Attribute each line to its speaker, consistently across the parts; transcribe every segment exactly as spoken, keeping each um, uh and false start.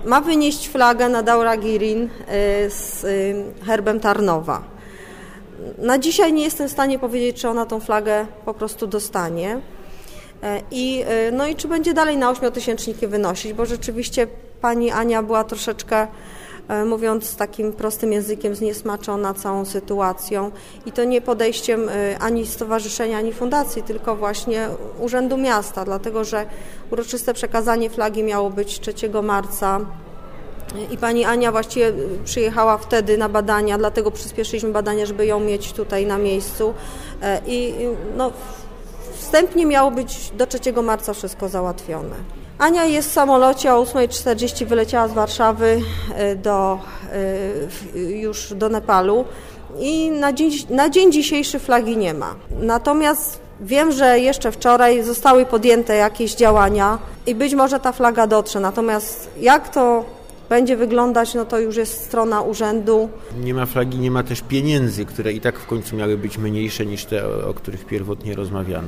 Speaker 1: ma wynieść flagę na Dauragirin z herbem Tarnowa. Na dzisiaj nie jestem w stanie powiedzieć, czy ona tą flagę po prostu dostanie i, no i czy będzie dalej na ośmiotysięczniki wynosić, bo rzeczywiście pani Ania była troszeczkę, mówiąc takim prostym językiem, zniesmaczona całą sytuacją i to nie podejściem ani stowarzyszenia, ani fundacji, tylko właśnie Urzędu Miasta, dlatego że uroczyste przekazanie flagi miało być trzeciego marca i pani Ania właściwie przyjechała wtedy na badania, dlatego przyspieszyliśmy badania, żeby ją mieć tutaj na miejscu i no, wstępnie miało być do trzeciego marca wszystko załatwione. Ania jest w samolocie, o ósma czterdzieści wyleciała z Warszawy do, już do Nepalu i na dzień, na dzień dzisiejszy flagi nie ma. Natomiast wiem, że jeszcze wczoraj zostały podjęte jakieś działania i być może ta flaga dotrze. Natomiast jak to będzie wyglądać, no to już jest strona urzędu.
Speaker 2: Nie ma flagi, nie ma też pieniędzy, które i tak w końcu miały być mniejsze niż te, o których pierwotnie rozmawiano.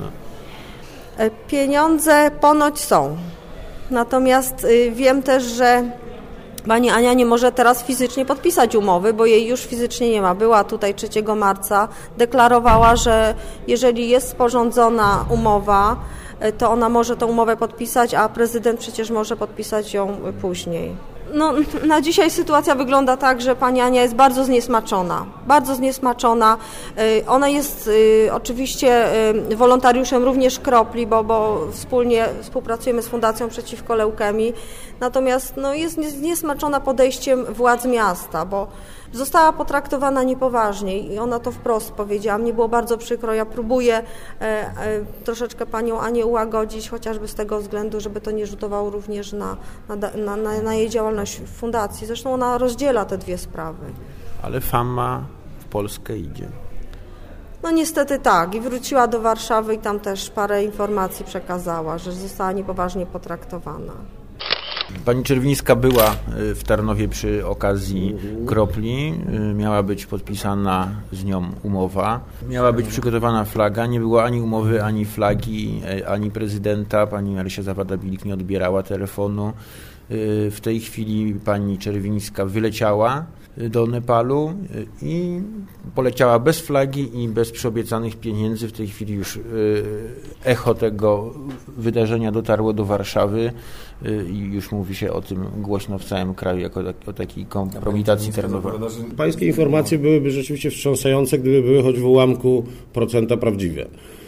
Speaker 1: Pieniądze ponoć są. Natomiast wiem też, że pani Ania nie może teraz fizycznie podpisać umowy, bo jej już fizycznie nie ma. Była tutaj trzeciego marca, deklarowała, że jeżeli jest sporządzona umowa, to ona może tę umowę podpisać, a prezydent przecież może podpisać ją później. No, na dzisiaj sytuacja wygląda tak, że pani Ania jest bardzo zniesmaczona, bardzo zniesmaczona. Ona jest oczywiście wolontariuszem również Kropli, bo, bo wspólnie współpracujemy z Fundacją Przeciwko Leukemii, natomiast no, jest zniesmaczona podejściem władz miasta, bo została potraktowana niepoważnie i ona to wprost powiedziała. Mnie było bardzo przykro, ja próbuję e, e, troszeczkę panią Anię ułagodzić, chociażby z tego względu, żeby to nie rzutowało również na, na, na, na, na jej działalność w fundacji. Zresztą ona rozdziela te dwie sprawy.
Speaker 2: Ale fama w Polskę idzie.
Speaker 1: No niestety tak i wróciła do Warszawy i tam też parę informacji przekazała, że została niepoważnie potraktowana.
Speaker 2: Pani Czerwińska była w Tarnowie przy okazji Kropli, miała być podpisana z nią umowa, miała być przygotowana flaga, nie było ani umowy, ani flagi, ani prezydenta, pani Marysia Zawada-Bilik nie odbierała telefonu. W tej chwili pani Czerwińska wyleciała do Nepalu i poleciała bez flagi i bez przyobiecanych pieniędzy. W tej chwili już echo tego wydarzenia dotarło do Warszawy i już mówi się o tym głośno w całym kraju jako o takiej kompromitacji terenowej.
Speaker 3: Pańskie informacje byłyby rzeczywiście wstrząsające, gdyby były choć w ułamku procenta prawdziwe.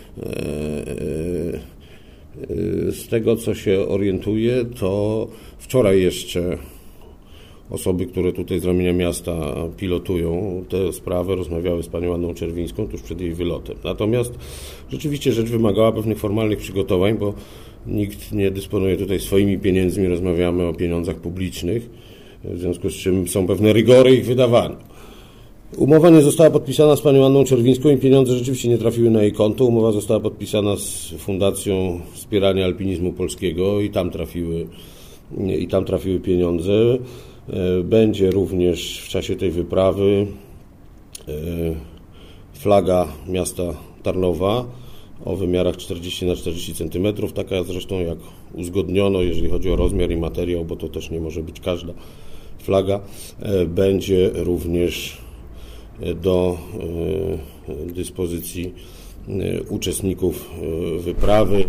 Speaker 3: Z tego, co się orientuję, to wczoraj jeszcze osoby, które tutaj z ramienia miasta pilotują tę sprawę, rozmawiały z panią Anną Czerwińską tuż przed jej wylotem. Natomiast rzeczywiście rzecz wymagała pewnych formalnych przygotowań, bo nikt nie dysponuje tutaj swoimi pieniędzmi, rozmawiamy o pieniądzach publicznych, w związku z czym są pewne rygory ich wydawania. Umowa nie została podpisana z panią Anną Czerwińską i pieniądze rzeczywiście nie trafiły na jej konto. Umowa została podpisana z Fundacją Wspierania Alpinizmu Polskiego i tam trafiły, i tam trafiły pieniądze. Będzie również w czasie tej wyprawy flaga miasta Tarnowa o wymiarach czterdzieści na czterdzieści centymetrów, taka zresztą jak uzgodniono, jeżeli chodzi o rozmiar i materiał, bo to też nie może być każda flaga. Będzie również do dyspozycji uczestników wyprawy.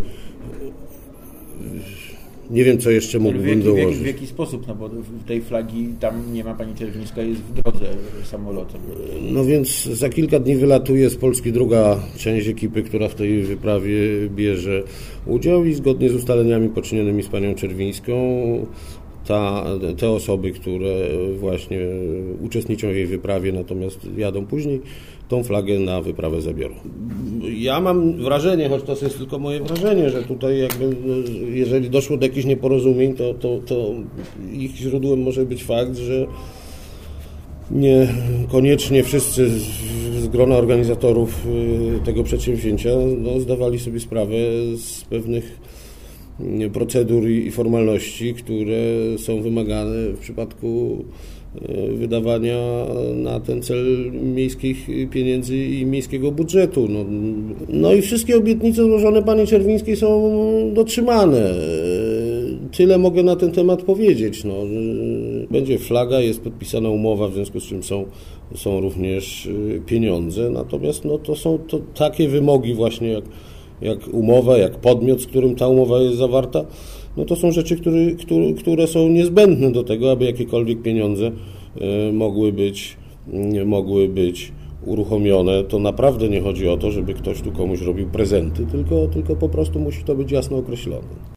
Speaker 3: Nie wiem, co jeszcze mógłbym dołożyć.
Speaker 2: W jaki, w jaki sposób? No bo w tej flagi tam nie ma pani Czerwińska, jest w drodze samolotem.
Speaker 3: No więc za kilka dni wylatuje z Polski druga część ekipy, która w tej wyprawie bierze udział i zgodnie z ustaleniami poczynionymi z panią Czerwińską ta, te osoby, które właśnie uczestniczą w jej wyprawie, natomiast jadą później, tą flagę na wyprawę zabiorą. Ja mam wrażenie, choć to jest tylko moje wrażenie, że tutaj jakby, jeżeli doszło do jakichś nieporozumień, to, to, to ich źródłem może być fakt, że niekoniecznie wszyscy z, z grona organizatorów tego przedsięwzięcia no, zdawali sobie sprawę z pewnych procedur i formalności, które są wymagane w przypadku wydawania na ten cel miejskich pieniędzy i miejskiego budżetu. No, no i wszystkie obietnice złożone pani Czerwińskiej są dotrzymane. tyle mogę na ten temat powiedzieć. No, będzie flaga, jest podpisana umowa, w związku z czym są, są również pieniądze, natomiast no, to są to takie wymogi właśnie jak, jak umowa, jak podmiot, z którym ta umowa jest zawarta, no to są rzeczy, które, które, które są niezbędne do tego, aby jakiekolwiek pieniądze mogły być, mogły być uruchomione. To naprawdę nie chodzi o to, żeby ktoś tu komuś robił prezenty, tylko, tylko po prostu musi to być jasno określone.